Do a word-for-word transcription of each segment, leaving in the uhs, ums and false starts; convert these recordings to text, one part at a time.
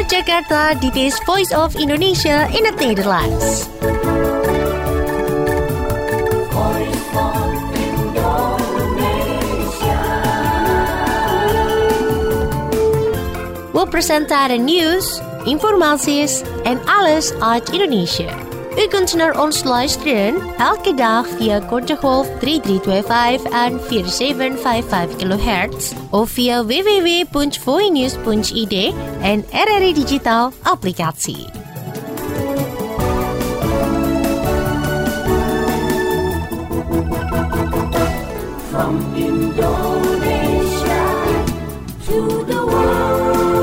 Vanuit Jakarta, dit is Voice of Indonesia in het Nederlands. Voice of Indonesia. We presenteren nieuws, informaties en alles uit Indonesië. U kunt naar ons luisteren elke dag via korte golf drie drie twee vijf en vier zeven vijf vijf kilohertz of via w w w punt voinews punt i d en R R I Digital applicatie. From Indonesia to the world.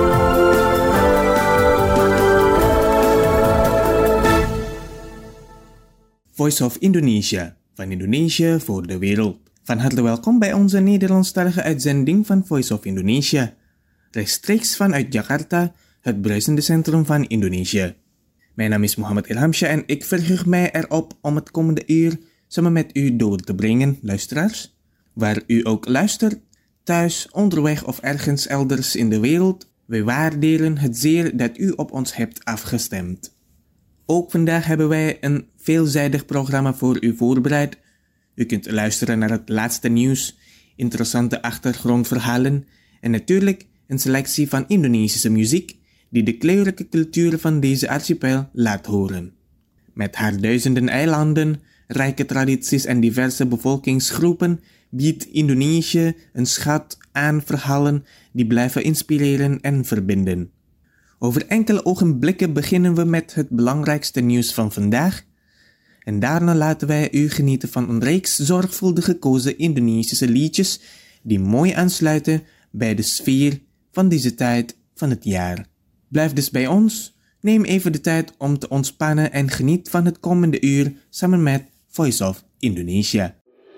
Voice of Indonesia, van Indonesië voor de wereld. Van harte welkom bij onze Nederlandstalige uitzending van Voice of Indonesia. Rechtstreeks vanuit Jakarta, het bruisende centrum van Indonesië. Mijn naam is Mohammed Ilhamsha en ik verheug mij erop om het komende uur samen met u door te brengen, luisteraars. Waar u ook luistert, thuis, onderweg of ergens elders in de wereld, wij waarderen het zeer dat u op ons hebt afgestemd. Ook vandaag hebben wij een veelzijdig programma voor u voorbereid. U kunt luisteren naar het laatste nieuws, interessante achtergrondverhalen en natuurlijk een selectie van Indonesische muziek die de kleurrijke cultuur van deze archipel laat horen. Met haar duizenden eilanden, rijke tradities en diverse bevolkingsgroepen biedt Indonesië een schat aan verhalen die blijven inspireren en verbinden. Over enkele ogenblikken beginnen we met het belangrijkste nieuws van vandaag. En daarna laten wij u genieten van een reeks zorgvuldig gekozen Indonesische liedjes die mooi aansluiten bij de sfeer van deze tijd van het jaar. Blijf dus bij ons, neem even de tijd om te ontspannen en geniet van het komende uur samen met Voice of Indonesia.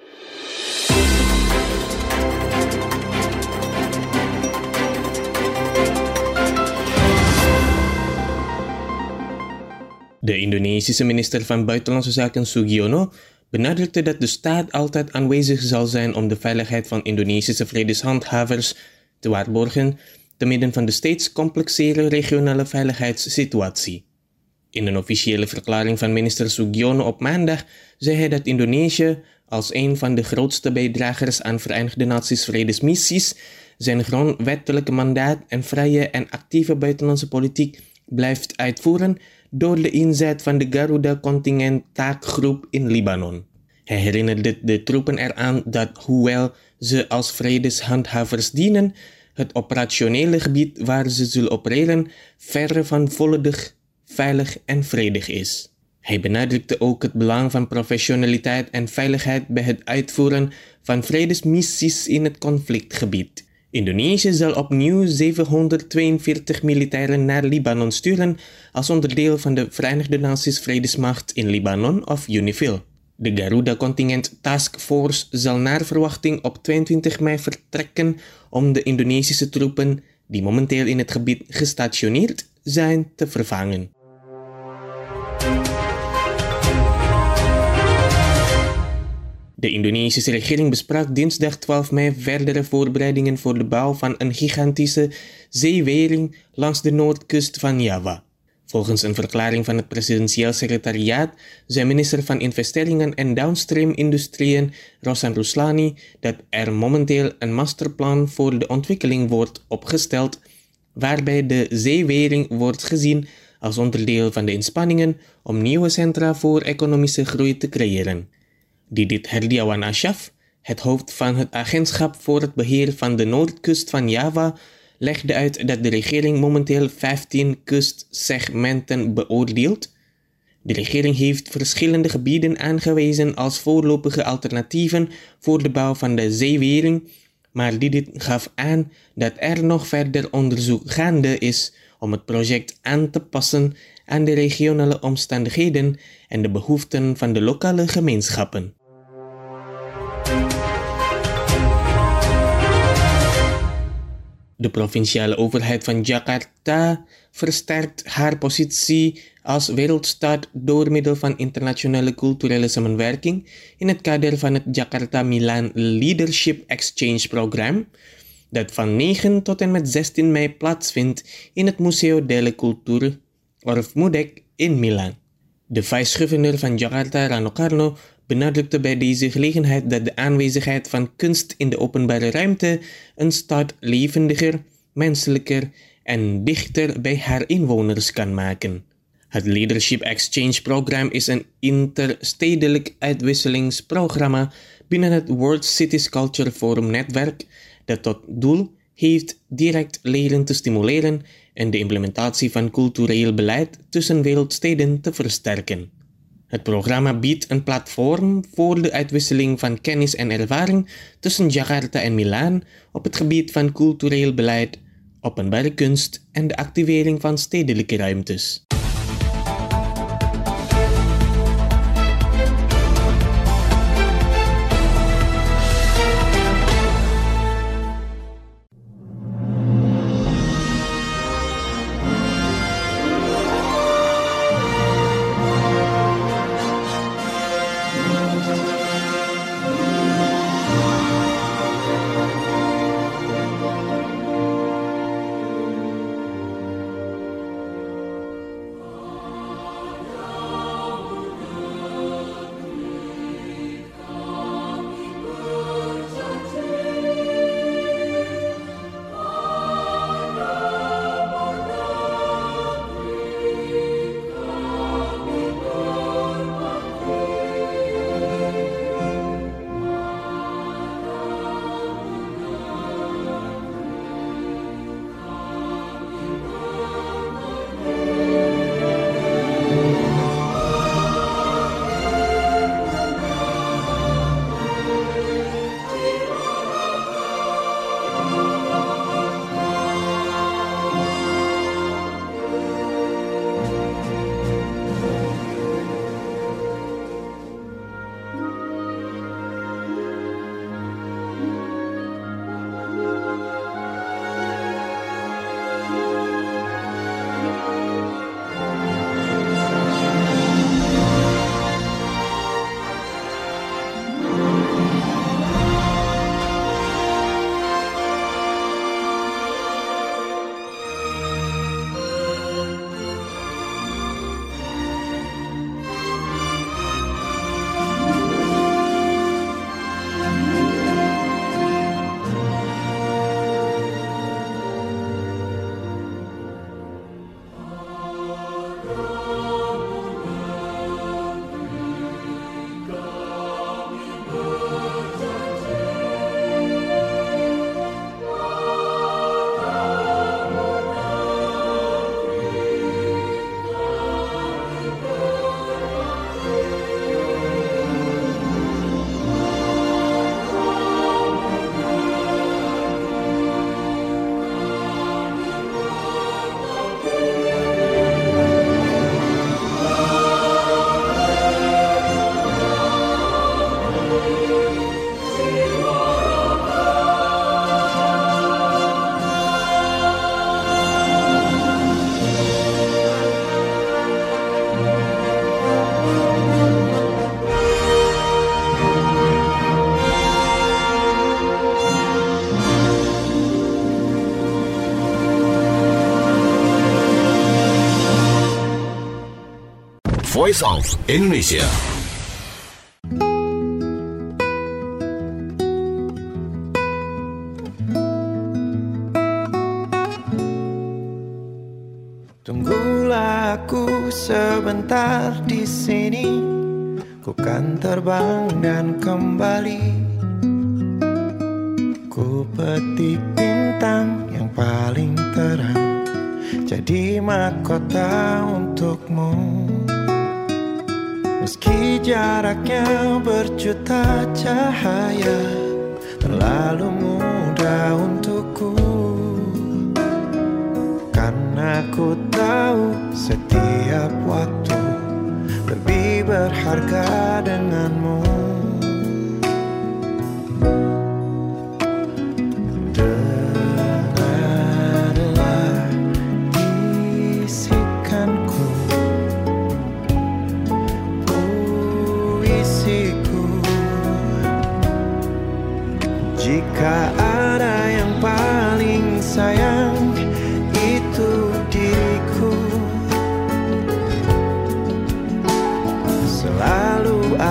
De Indonesische minister van Buitenlandse Zaken Sugiono benadrukte dat de staat altijd aanwezig zal zijn om de veiligheid van Indonesische vredeshandhavers te waarborgen te midden van de steeds complexere regionale veiligheidssituatie. In een officiële verklaring van minister Sugiono op maandag zei hij dat Indonesië als een van de grootste bijdragers aan Verenigde Naties vredesmissies zijn grondwettelijke mandaat en vrije en actieve buitenlandse politiek blijft uitvoeren door de inzet van de Garuda-contingent taakgroep in Libanon. Hij herinnerde de troepen eraan dat, hoewel ze als vredeshandhavers dienen, het operationele gebied waar ze zullen opereren verre van volledig, veilig en vredig is. Hij benadrukte ook het belang van professionaliteit en veiligheid bij het uitvoeren van vredesmissies in het conflictgebied. Indonesië zal opnieuw zevenhonderdtweeënveertig militairen naar Libanon sturen als onderdeel van de Verenigde Naties Vredesmacht in Libanon of UNIFIL. De Garuda-contingent Task Force zal naar verwachting op tweeëntwintig mei vertrekken om de Indonesische troepen die momenteel in het gebied gestationeerd zijn te vervangen. De Indonesische regering besprak dinsdag twaalf mei verdere voorbereidingen voor de bouw van een gigantische zeewering langs de noordkust van Java. Volgens een verklaring van het presidentieel secretariaat zei minister van Investeringen en Downstream Industrieën Rosan Ruslani dat er momenteel een masterplan voor de ontwikkeling wordt opgesteld, waarbij de zeewering wordt gezien als onderdeel van de inspanningen om nieuwe centra voor economische groei te creëren. Didit Herdiawan Asyaf, het hoofd van het agentschap voor het beheer van de noordkust van Java, legde uit dat de regering momenteel vijftien kustsegmenten beoordeelt. De regering heeft verschillende gebieden aangewezen als voorlopige alternatieven voor de bouw van de zeewering, maar Didit gaf aan dat er nog verder onderzoek gaande is om het project aan te passen aan de regionale omstandigheden en de behoeften van de lokale gemeenschappen. De provinciale overheid van Jakarta versterkt haar positie als wereldstad door middel van internationale culturele samenwerking in het kader van het Jakarta-Milan Leadership Exchange Program, dat van negen tot en met zestien mei plaatsvindt in het Museo delle Culture, of MUDEC, in Milaan. De vice-gouverneur van Jakarta, Rano Karno, benadrukte bij deze gelegenheid dat de aanwezigheid van kunst in de openbare ruimte een stad levendiger, menselijker en dichter bij haar inwoners kan maken. Het Leadership Exchange Program is een interstedelijk uitwisselingsprogramma binnen het World Cities Culture Forum netwerk dat tot doel heeft direct leren te stimuleren en de implementatie van cultureel beleid tussen wereldsteden te versterken. Het programma biedt een platform voor de uitwisseling van kennis en ervaring tussen Jakarta en Milaan op het gebied van cultureel beleid, openbare kunst en de activering van stedelijke ruimtes. Voice of Indonesia. Tunggulah aku sebentar di sini, ku kan terbang dan kembali. Ku petik bintang yang paling terang, jadi mahkota untukmu. Meski jaraknya berjuta cahaya, terlalu mudah untukku. Karena ku tahu setiap waktu lebih berharga denganmu. Dengarlah bisikanku, puisiku. Jika ada yang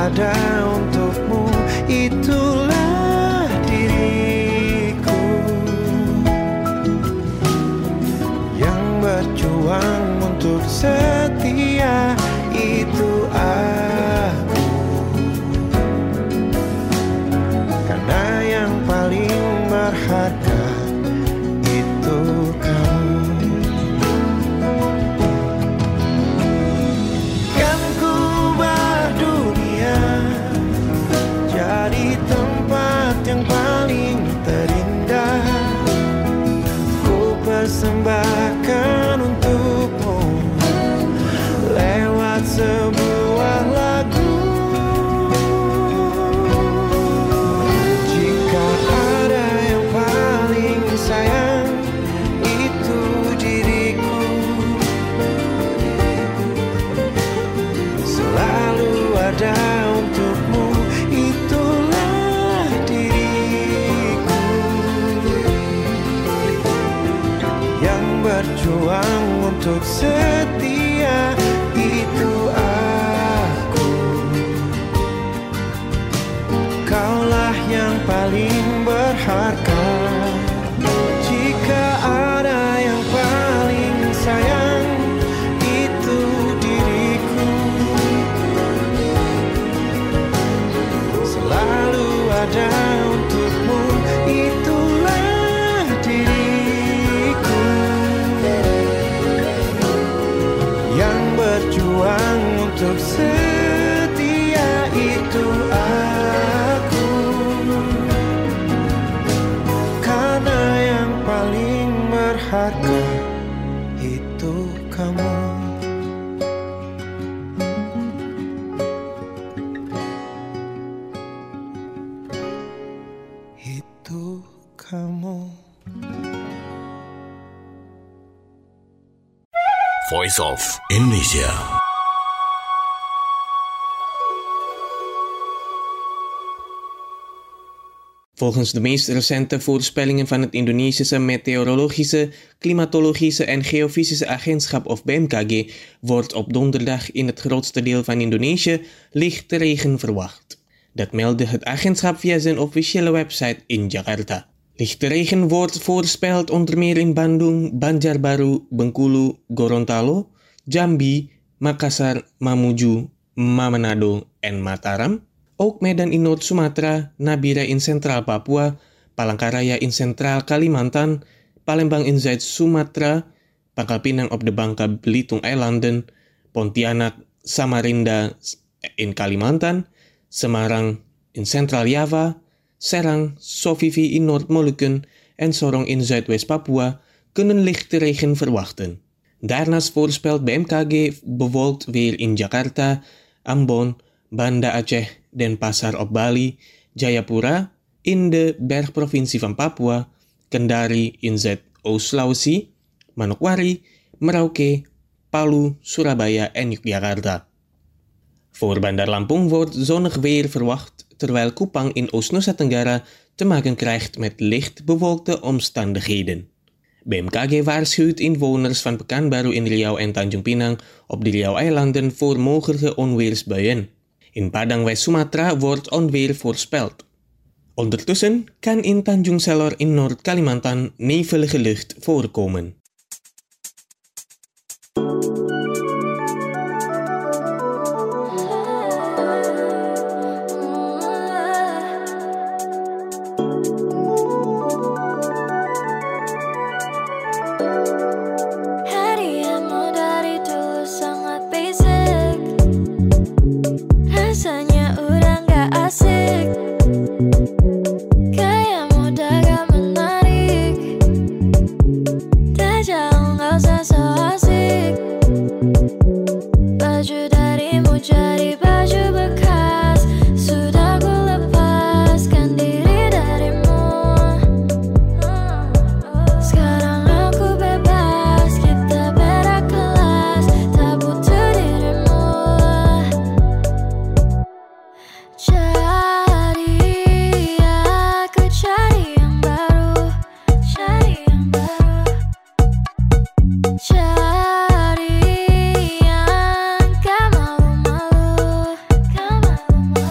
ada untukmu, itulah diriku yang berjuang untuk setia, itu aku. Karena yang paling berharga itu kamu. Kan ku berdunia jadi tempat yang paling terindah, ku persembahkan untukmu lewat sebuah lagu. Jika ada yang paling sayang, itu diriku. Selalu ada untukmu, itulah diriku yang berjuang untuk setia, itu aku. Kaulah yang paling berharga. Jika ada yang paling sayang, itu diriku. Selalu ada untukmu, itulah diriku yang berjuang untuk setia, itu aku. Karena yang paling berharga itu kamu. Itu kamu. Voice of Indonesia. Volgens de meest recente voorspellingen van het Indonesische Meteorologische, Klimatologische en Geofysische Agentschap of B M K G wordt op donderdag in het grootste deel van Indonesië lichte regen verwacht. Dat meldde het agentschap via zijn officiële website in Jakarta. Lichte regen wordt voorspeld onder meer in Bandung, Banjarbaru, Bengkulu, Gorontalo, Jambi, Makassar, Mamuju, Manado en Mataram. Ook Medan in Noord-Sumatera, Nabire in Centraal Papua, Palangkaraya in Centraal Kalimantan, Palembang in Zuid-Sumatera, Pangkal Pinang op de Bangka Belitung-eilanden, Pontianak, Samarinda in Kalimantan, Semarang in Centraal Java, Serang, Sofifi in Noord-Molukken en Sorong in Zuidwest-Papua kunnen lichte regen verwachten. Daarnaast voorspelt B M K G bewolkt weer in Jakarta, Ambon, Banda Aceh, Denpasar op Bali, Jayapura in de bergprovincie van Papua, Kendari in Zuidoost-Sulawesi, Manokwari, Merauke, Palu, Surabaya en Yogyakarta. Voor Bandar Lampung wordt zonnig weer verwacht, terwijl Kupang in Oost-Nusa Tenggara te maken krijgt met licht bewolkte omstandigheden. B M K G waarschuwt inwoners van Pekanbaru in Riau en Tanjung Pinang op de Riau-eilanden voor mogelijke onweersbuien. In Padang West Sumatra wordt onweer voorspeld. Ondertussen kan in Tanjung Selor in Noord-Kalimantan nevelige lucht voorkomen. Cari yang gak malu-malu, gak malu-malu.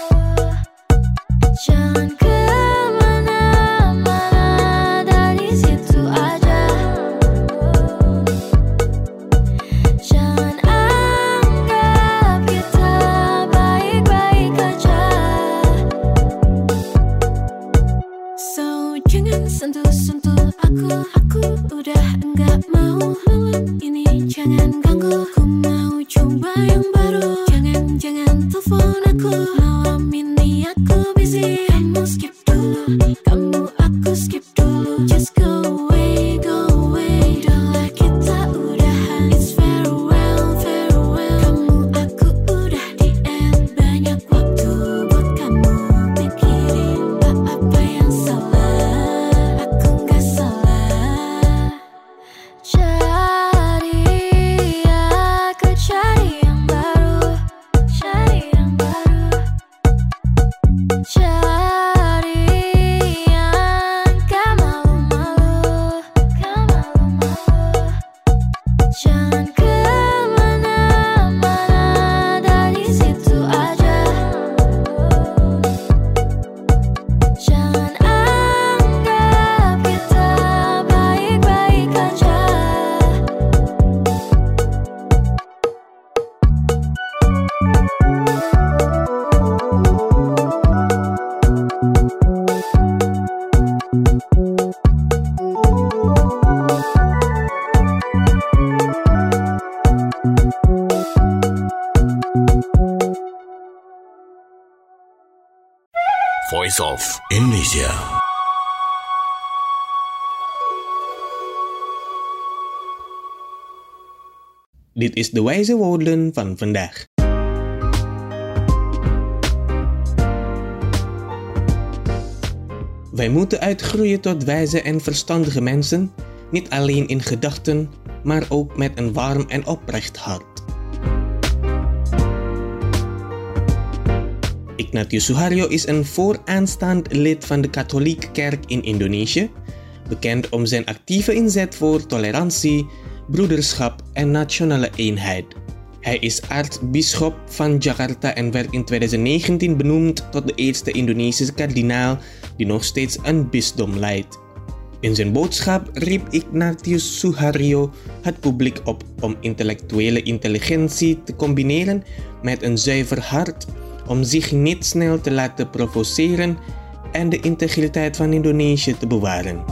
Malam ini aku busy, kamu skip dulu, kamu aku skip dulu. Just go away, go away. Udahlah kita udahan, it's farewell, farewell. Kamu aku udah di end, banyak waktu buat kamu pikirin. Tak apa yang salah, aku gak salah. Cari, aku cari yang baru, cari yang baru. Cari yang gak malu-malu, gak malu-malu. Jangan kemana-mana, dari situ aja. Jangan anggap kita baik-baik aja. Voice of Indonesia. Dit is de wijze woorden van vandaag. Wij moeten uitgroeien tot wijze en verstandige mensen, niet alleen in gedachten, maar ook met een warm en oprecht hart. Ignatius Suharyo is een vooraanstaand lid van de katholieke kerk in Indonesië, bekend om zijn actieve inzet voor tolerantie, broederschap en nationale eenheid. Hij is aartsbisschop van Jakarta en werd in twintig negentien benoemd tot de eerste Indonesische kardinaal die nog steeds een bisdom leidt. In zijn boodschap riep Ignatius Suharyo het publiek op om intellectuele intelligentie te combineren met een zuiver hart, om zich niet snel te laten provoceren en de integriteit van Indonesië te bewaren.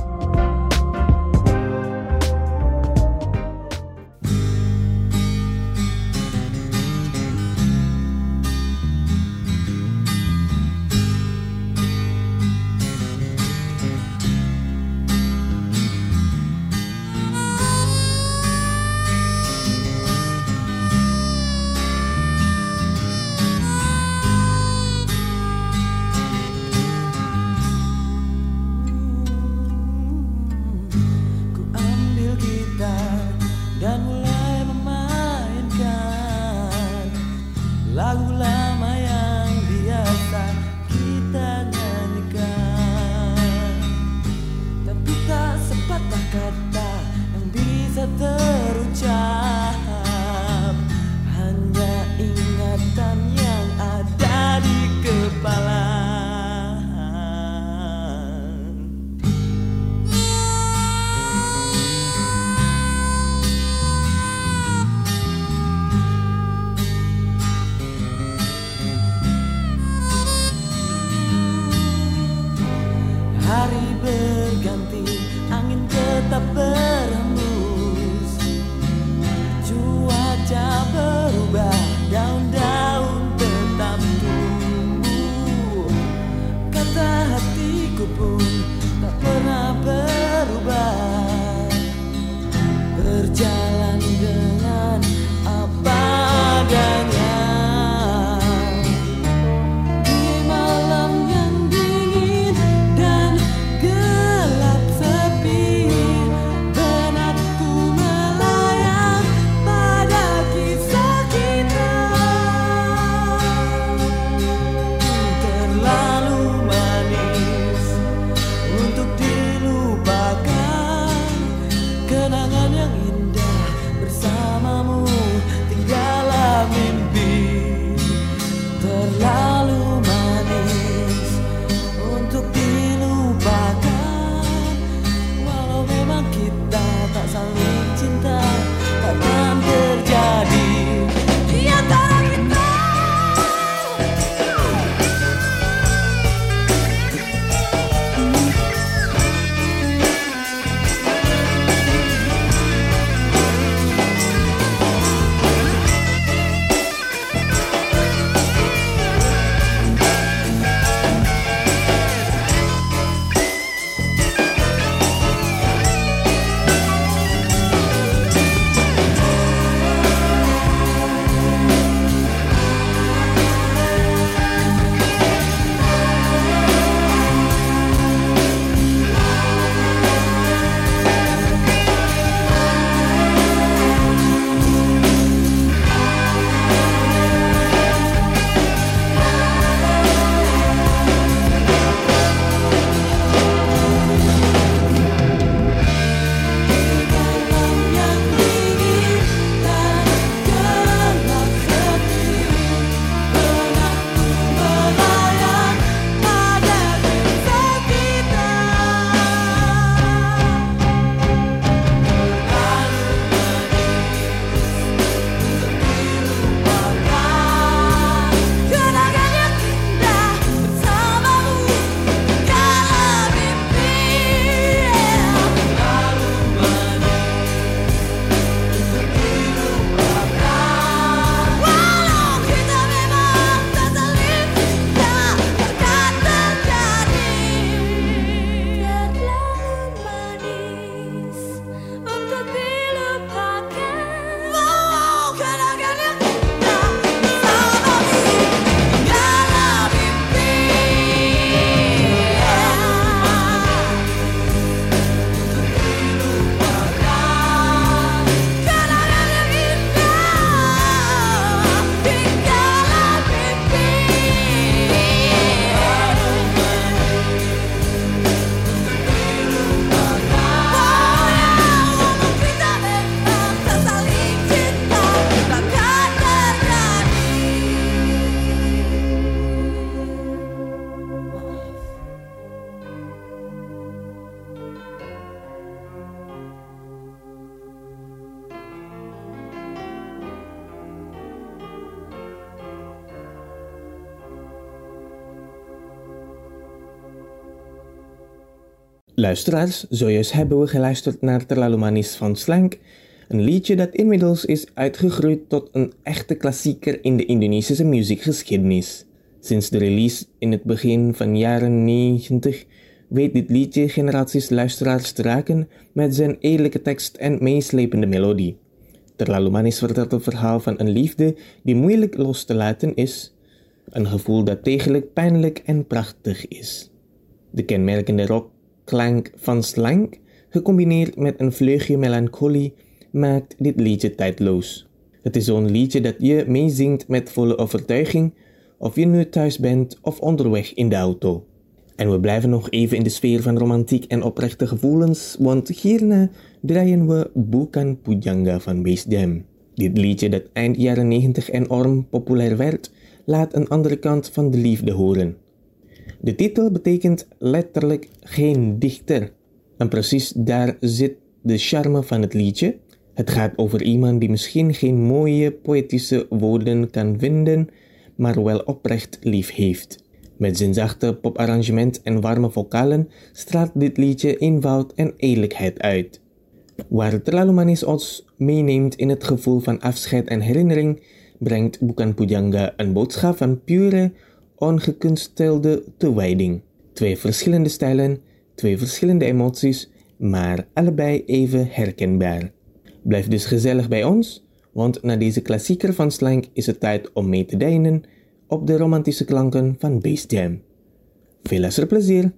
Luisteraars, zojuist hebben we geluisterd naar Terlalu Manis van Slank, een liedje dat inmiddels is uitgegroeid tot een echte klassieker in de Indonesische muziekgeschiedenis. Sinds de release in het begin van jaren negentig weet dit liedje generaties luisteraars te raken met zijn eerlijke tekst en meeslepende melodie. Terlalu Manis vertelt het verhaal van een liefde die moeilijk los te laten is, een gevoel dat degelijk pijnlijk en prachtig is. De kenmerkende rockklank van Slank, gecombineerd met een vleugje melancholie, maakt dit liedje tijdloos. Het is zo'n liedje dat je meezingt met volle overtuiging, of je nu thuis bent of onderweg in de auto. En we blijven nog even in de sfeer van romantiek en oprechte gevoelens, want hierna draaien we Bukan Pujangga van Bass Jam. Dit liedje dat eind jaren negentig enorm populair werd, laat een andere kant van de liefde horen. De titel betekent letterlijk geen dichter. En precies daar zit de charme van het liedje. Het gaat over iemand die misschien geen mooie poëtische woorden kan vinden, maar wel oprecht lief heeft. Met zijn zachte poparrangement en warme vocalen straalt dit liedje eenvoud en eerlijkheid uit. Waar Terlalu Manis ons meeneemt in het gevoel van afscheid en herinnering, brengt Bukan Pujangga een boodschap van pure, ongekunstelde toewijding. Twee verschillende stijlen, twee verschillende emoties, maar allebei even herkenbaar. Blijf dus gezellig bij ons, want na deze klassieker van Slank is het tijd om mee te deinen op de romantische klanken van Bass Jam. Veel luisterplezier!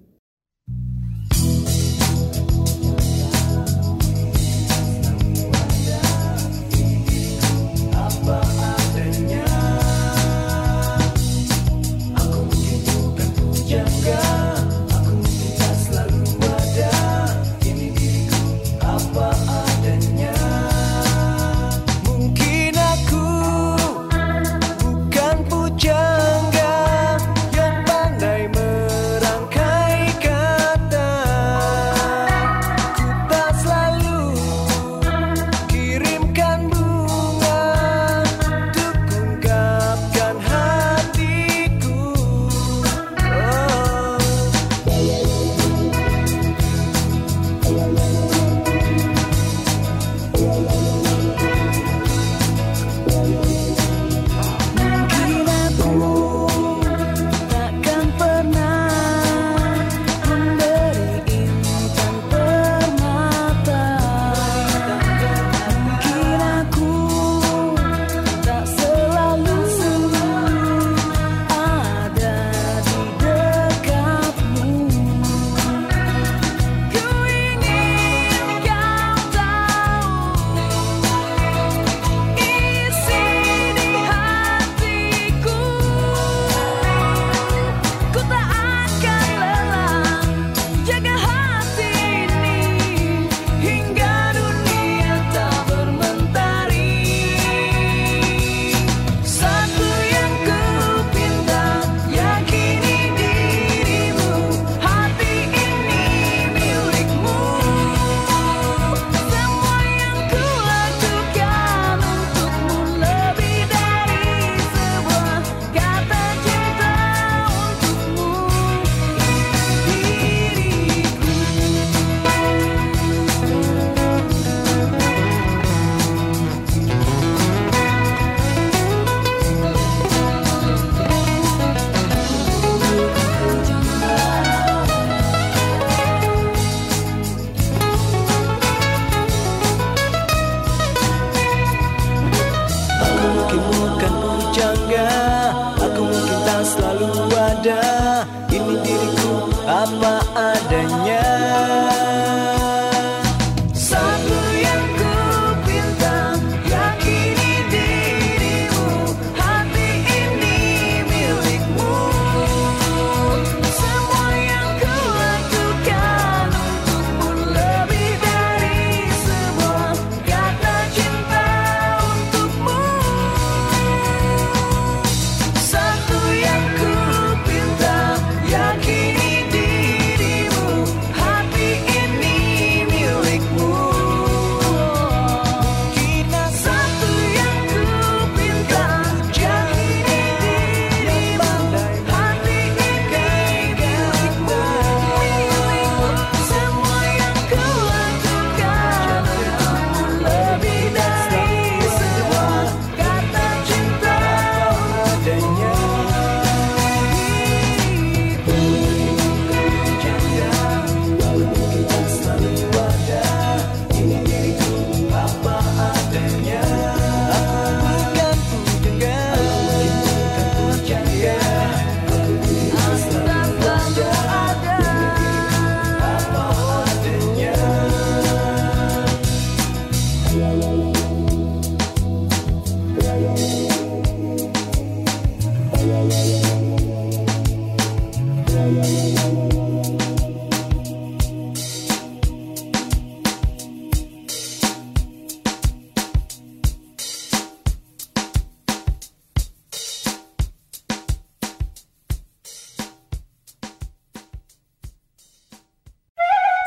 apa adanya. Satu yang ku pinta, yakini dirimu, hati ini milikmu. Semua yang ku lakukan untukmu lebih dari sebuah kata cinta untukmu. Satu yang ku pinta, yakini dirimu, hati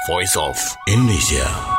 Voice of Indonesia.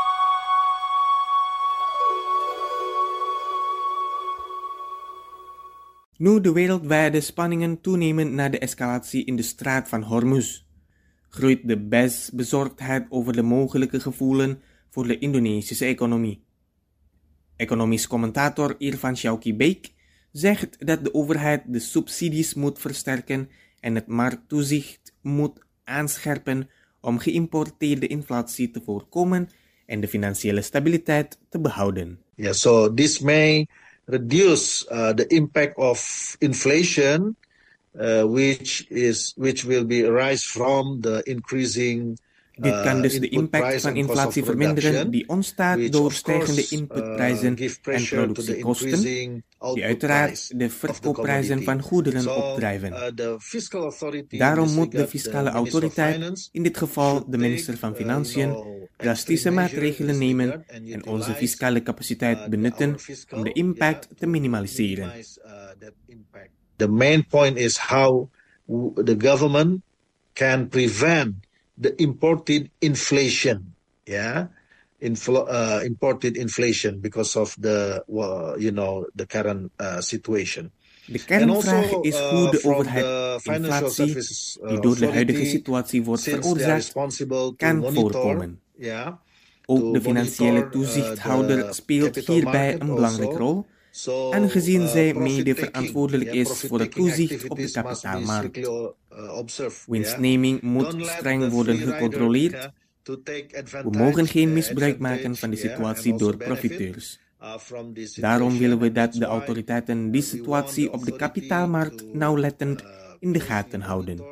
Nu de wereldwijde spanningen toenemen na de escalatie in de straat van Hormuz, groeit de B E S bezorgdheid over de mogelijke gevolgen voor de Indonesische economie. Economisch commentator Irfan Shawki Bek zegt dat de overheid de subsidies moet versterken en het markttoezicht moet aanscherpen om geïmporteerde inflatie te voorkomen en de financiële stabiliteit te behouden. Yeah, so this may reduce uh, the impact of inflation, uh, which is which will be arise from the increasing. Dit kan dus de impact van inflatie verminderen die ontstaat door stijgende inputprijzen en productiekosten, die uiteraard de verkoopprijzen van goederen opdrijven. Daarom moet de fiscale autoriteit, in dit geval de minister van Financiën, drastische maatregelen nemen en onze fiscale capaciteit benutten om de impact te minimaliseren. The main point is how the government can prevent the imported inflation, yeah, Infl- uh, imported inflation because of the, well, you know, the current uh, situation. De kernvraag is hoe de overheid inflatie, die door de huidige situatie wordt veroorzaakt, kan voorkomen. Ook de financiële toezichthouder speelt hierbij een belangrijke rol, aangezien zij mede verantwoordelijk is voor het toezicht op de kapitaalmarkt. Winstneming moet streng worden gecontroleerd. We mogen geen misbruik maken van de situatie door profiteurs. Daarom willen we dat de autoriteiten die situatie op de kapitaalmarkt nauwlettend in de gaten houden.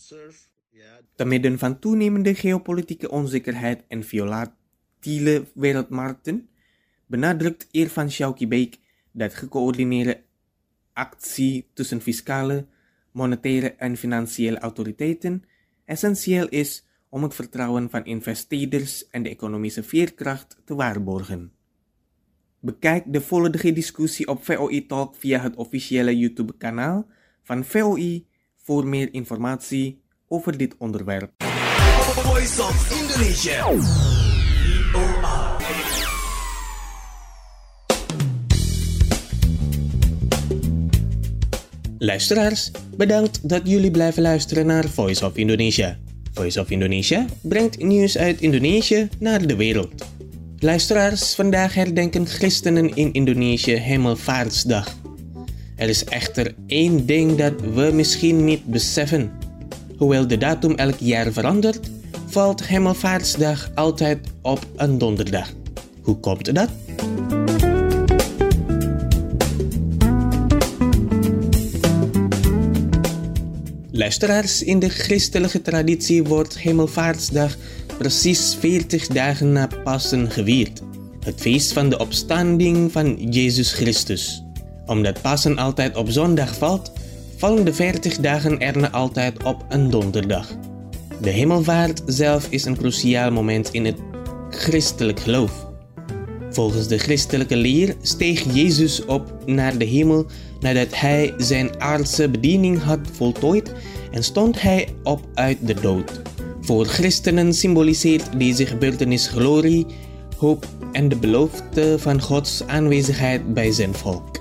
Te midden van toenemende geopolitieke onzekerheid en volatiele wereldmarkten benadrukt Irfan Shawki Bek dat gecoördineerde actie tussen fiscale, monetaire en financiële autoriteiten essentieel is om het vertrouwen van investeerders en de economische veerkracht te waarborgen. Bekijk de volledige discussie op V O I Talk via het officiële YouTube-kanaal van V O I voor meer informatie over dit onderwerp. Voice of Indonesia. V O I. Luisteraars, bedankt dat jullie blijven luisteren naar Voice of Indonesia. Voice of Indonesia brengt nieuws uit Indonesië naar de wereld. Luisteraars, vandaag herdenken christenen in Indonesië Hemelvaartsdag. Er is echter één ding dat we misschien niet beseffen. Hoewel de datum elk jaar verandert, valt Hemelvaartsdag altijd op een donderdag. Hoe komt dat? Luisteraars, in de christelijke traditie wordt Hemelvaartsdag precies veertig dagen na Pasen gevierd. Het feest van de opstanding van Jezus Christus. Omdat Pasen altijd op zondag valt, vallen de veertig dagen erna altijd op een donderdag. De hemelvaart zelf is een cruciaal moment in het christelijk geloof. Volgens de christelijke leer steeg Jezus op naar de hemel nadat hij zijn aardse bediening had voltooid en stond hij op uit de dood. Voor christenen symboliseert deze gebeurtenis glorie, hoop en de belofte van Gods aanwezigheid bij zijn volk.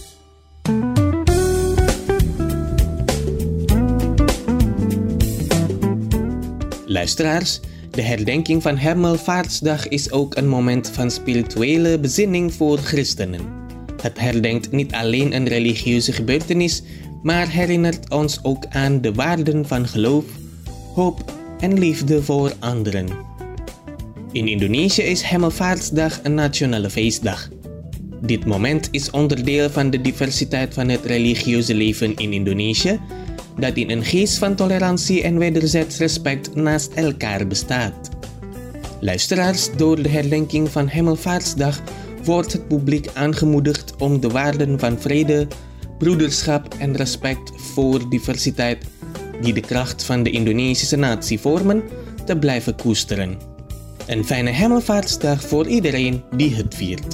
Luisteraars, de herdenking van Hemelvaartsdag is ook een moment van spirituele bezinning voor christenen. Het herdenkt niet alleen een religieuze gebeurtenis, maar herinnert ons ook aan de waarden van geloof, hoop en liefde voor anderen. In Indonesië is Hemelvaartsdag een nationale feestdag. Dit moment is onderdeel van de diversiteit van het religieuze leven in Indonesië, dat in een geest van tolerantie en wederzijds respect naast elkaar bestaat. Luisteraars, door de herdenking van Hemelvaartsdag wordt het publiek aangemoedigd om de waarden van vrede, broederschap en respect voor diversiteit, die de kracht van de Indonesische natie vormen, te blijven koesteren. Een fijne Hemelvaartsdag voor iedereen die het viert.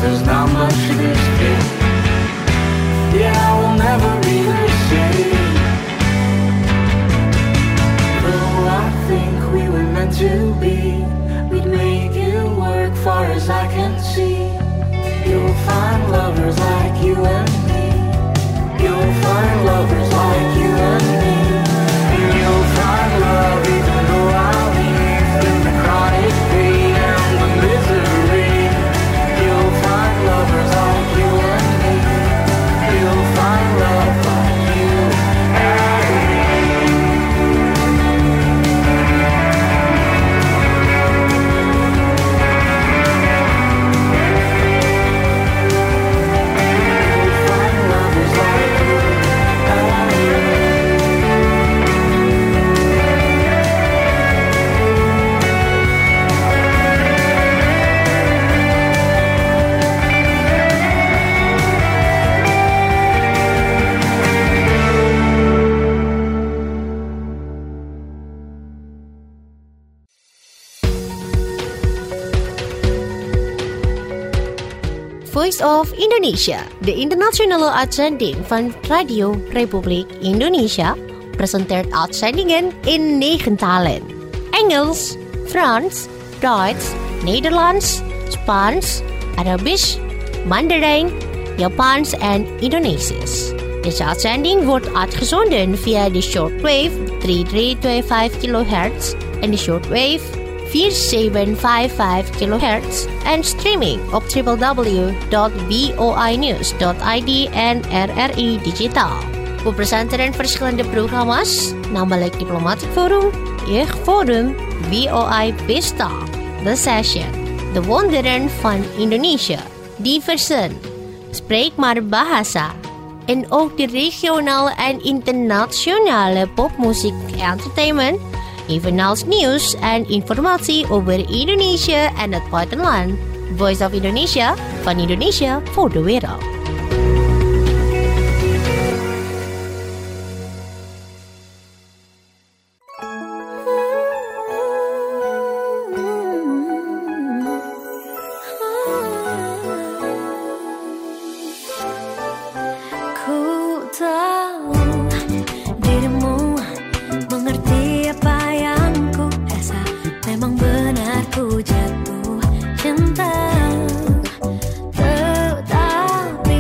there's not much to this kid. Yeah, I will never be the same. Though I think we were meant to be, we'd make it work far as I can see. You'll find lovers like you and me. You'll find lovers like you and me. And you'll find love even though I'll leave through the chronic pain and the misery. You'll find lovers like you and me. You'll find love like you and me. You'll find lovers like you and me. Voice of Indonesia, de internationale uitzending van Radio Republiek Indonesia, presenteert uitzendingen in negen talen. Engels, Frans, Duits, Nederlands, Spaans, Arabisch, Mandarijn, Japans en Indonesisch. Deze uitzending wordt uitgezonden via de shortwave drie drie twee vijf kilohertz en de shortwave vier zeven vijf vijf kilohertz en streaming op w w w dot voi news dot i d en R R I Digitaal. We presenteren verschillende programma's, namelijk Diplomatic Forum, Jeugdforum, V O I Pesta, The Session, De Wonderen van Indonesië, Diversen, Spreek maar Bahasa, en ook de regionale en internationale popmuziek entertainment, evenals nieuws en informatie over Indonesië en het buitenland. Voice of Indonesia, van Indonesië voor de wereld. Ku tahu dirimu mengerti apa yang ku rasa. Memang benar ku jatuh cinta, tetapi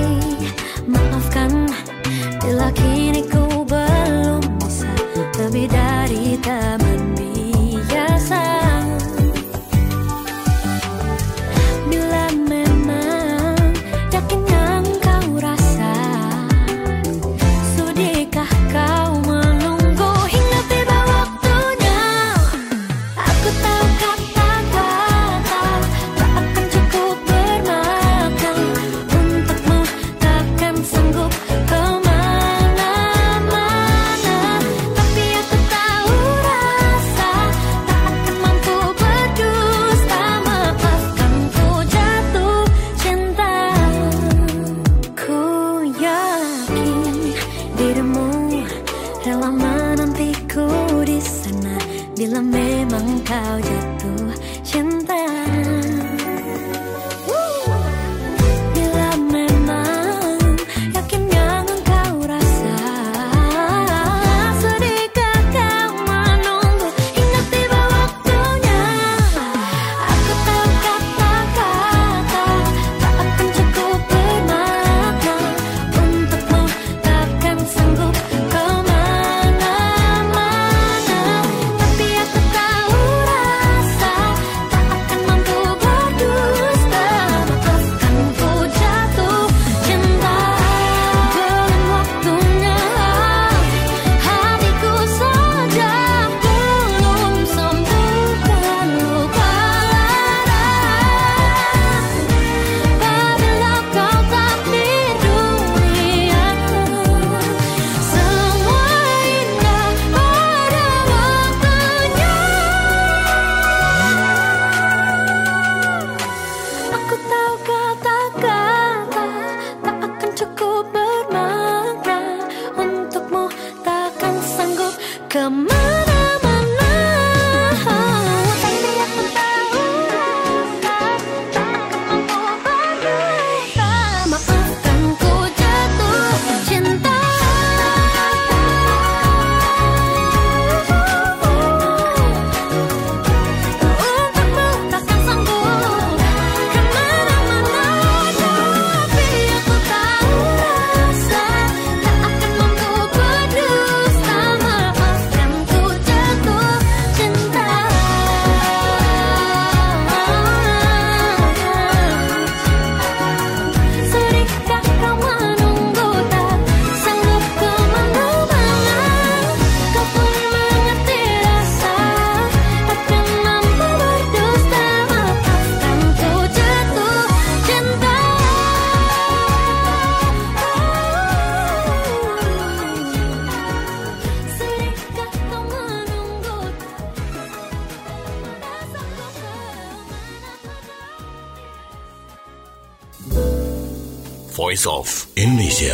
Voice of Indonesia.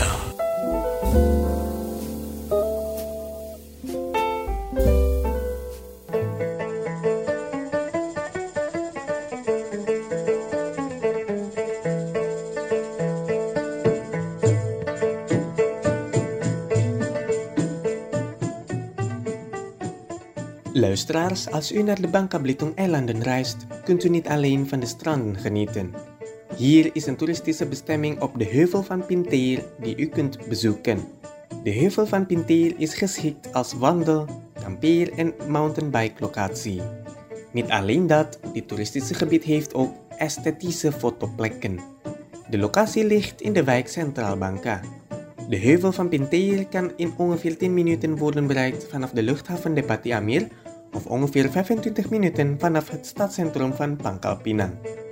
Luisteraars, als u naar de Bangka Belitung-eilanden reist, kunt u niet alleen van de stranden genieten. Hier is een toeristische bestemming op de heuvel van Pinteir die u kunt bezoeken. De heuvel van Pinteir is geschikt als wandel-, kampeer- en mountainbike locatie. Niet alleen dat, dit toeristische gebied heeft ook esthetische fotoplekken. De locatie ligt in de wijk Centraal Bangka. De heuvel van Pinteir kan in ongeveer tien minuten worden bereikt vanaf de luchthaven Depati Amir of ongeveer vijfentwintig minuten vanaf het stadscentrum van Pangkal Pinang.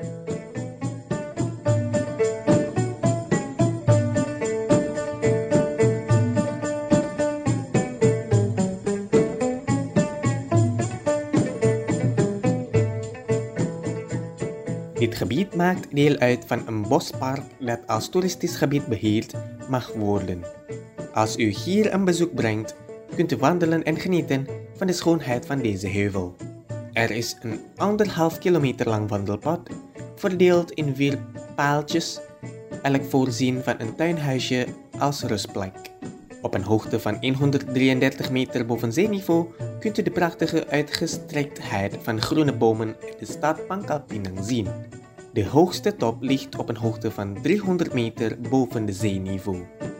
Dit gebied maakt deel uit van een bospark dat als toeristisch gebied beheerd mag worden. Als u hier een bezoek brengt, kunt u wandelen en genieten van de schoonheid van deze heuvel. Er is een anderhalf kilometer lang wandelpad, verdeeld in vier paaltjes, elk voorzien van een tuinhuisje als rustplek. Op een hoogte van honderddraiendertig meter boven zeeniveau kunt u de prachtige uitgestrektheid van groene bomen in de stad Pangkal Pinang zien. De hoogste top ligt op een hoogte van driehonderd meter boven de zeeniveau.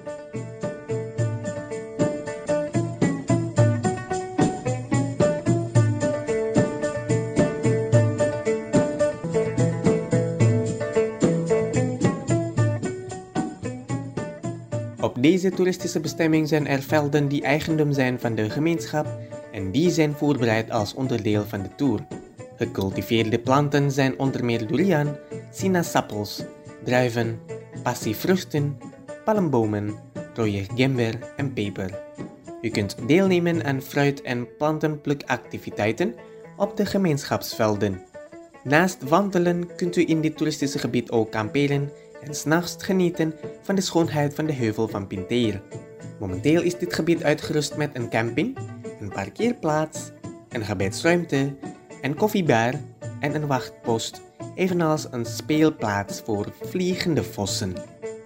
Op deze toeristische bestemming zijn er velden die eigendom zijn van de gemeenschap en die zijn voorbereid als onderdeel van de tour. Gecultiveerde planten zijn onder meer durian, sinaasappels, druiven, passievruchten, palmbomen, rode gember en peper. U kunt deelnemen aan fruit- en plantenplukactiviteiten op de gemeenschapsvelden. Naast wandelen kunt u in dit toeristische gebied ook kamperen en 's nachts genieten van de schoonheid van de heuvel van Pinteir. Momenteel is dit gebied uitgerust met een camping, een parkeerplaats, een gebedsruimte, een koffiebar en een wachtpost, evenals een speelplaats voor vliegende vossen.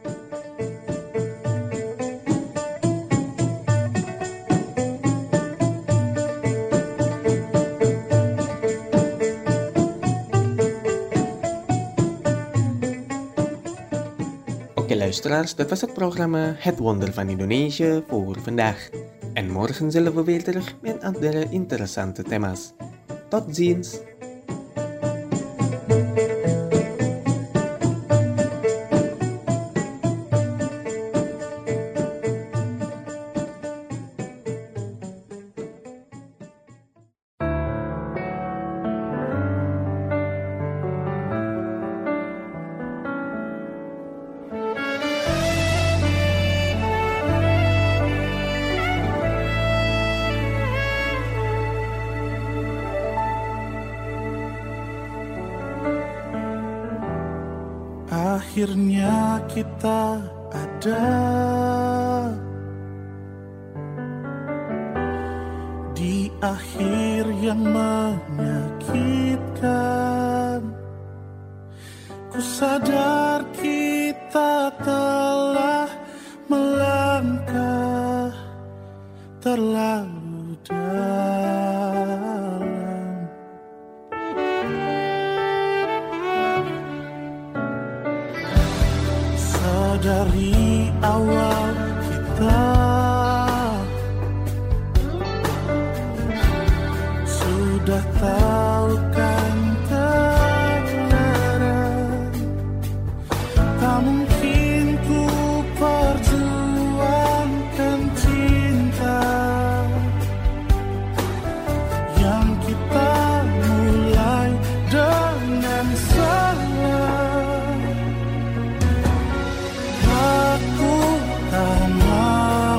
Oké luisteraars, dat was het programma Het Wonder van Indonesië voor vandaag. En morgen zullen we weer terug met andere interessante thema's. Tot ziens! Akhirnya kita ada di akhir yang menyakitkan. Ku sadar kita telah melangkah terlalu dalam. Dari awal kita sudah tahu kan terlarang, tak mungkin ku perjuangkan cinta yang kita mulai dengan salah. Aku tak mau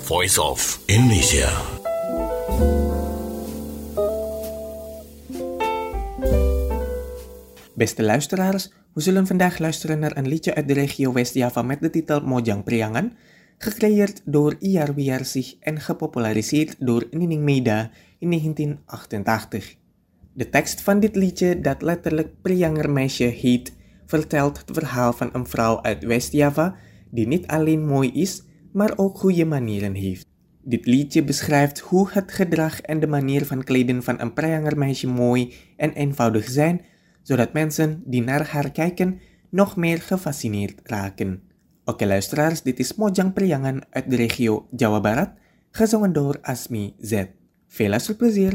Voice of Indonesia. Beste luisteraars, we zullen vandaag luisteren naar een liedje uit de regio West-Java met de titel Mojang Priangan, gecreëerd door Iyar Wiarsih en gepopulariseerd door Nining Meida in negentien achtentachtig. De tekst van dit liedje, dat letterlijk Priangermeisje heet, vertelt het verhaal van een vrouw uit West-Java die niet alleen mooi is, maar ook goede manieren heeft. Dit liedje beschrijft hoe het gedrag en de manier van kleden van een Priangermeisje mooi en eenvoudig zijn, zodat mensen die naar haar kijken nog meer gefascineerd raken. Oké luisteraars, dit is Mojang Priangan uit de regio Jawa Barat, gezongen door Asmi Z. Veel luisterplezier!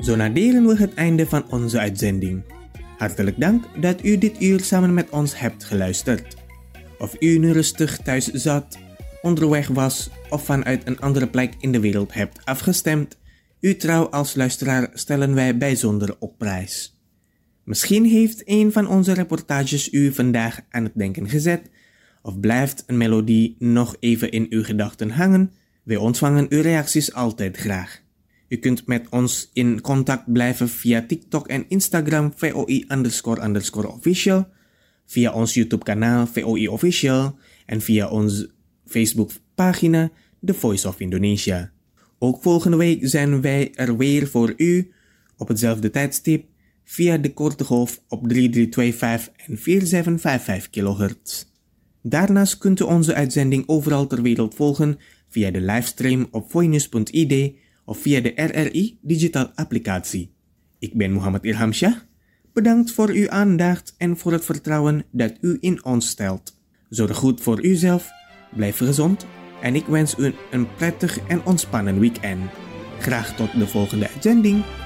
Zo naderen we het einde van onze uitzending. Hartelijk dank dat u dit uur samen met ons hebt geluisterd. Of u nu rustig thuis zat, onderweg was of vanuit een andere plek in de wereld hebt afgestemd, uw trouw als luisteraar stellen wij bijzonder op prijs. Misschien heeft een van onze reportages u vandaag aan het denken gezet, of blijft een melodie nog even in uw gedachten hangen. Wij ontvangen uw reacties altijd graag. U kunt met ons in contact blijven via TikTok en Instagram V O I underscore underscore official, via ons YouTube kanaal V O I official en via onze Facebook pagina The Voice of Indonesia. Ook volgende week zijn wij er weer voor u op hetzelfde tijdstip via de korte golf op drie drie twee vijf en vier zeven vijf vijf kilohertz. Daarnaast kunt u onze uitzending overal ter wereld volgen via de livestream op voinews punt I D of via de R R I Digital applicatie. Ik ben Muhammad Ilhamshah. Bedankt voor uw aandacht en voor het vertrouwen dat u in ons stelt. Zorg goed voor uzelf, blijf gezond en ik wens u een prettig en ontspannen weekend. Graag tot de volgende uitzending.